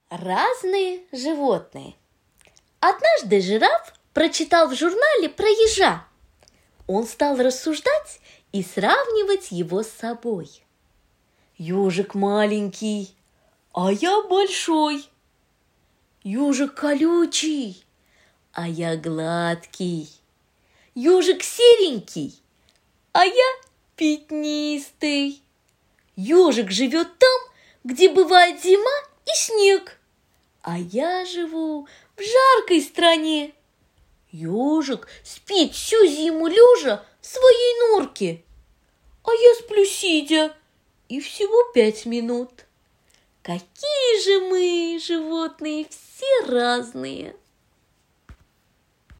Разные животные. Однажды жираф прочитал в журнале про ежа. Он стал рассуждать и сравнивать его с собой. Ежик маленький, а я большой. Ежик колючий, а я гладкий. Ежик серенький, а я пятнистый. Ежик живет там, где бывает зима и снег, а я живу в жаркой стране. Ежик спит всю зиму лежа в своей норке, а я сплю сидя, и всего 5 минут. Какие же мы, животные, все разные!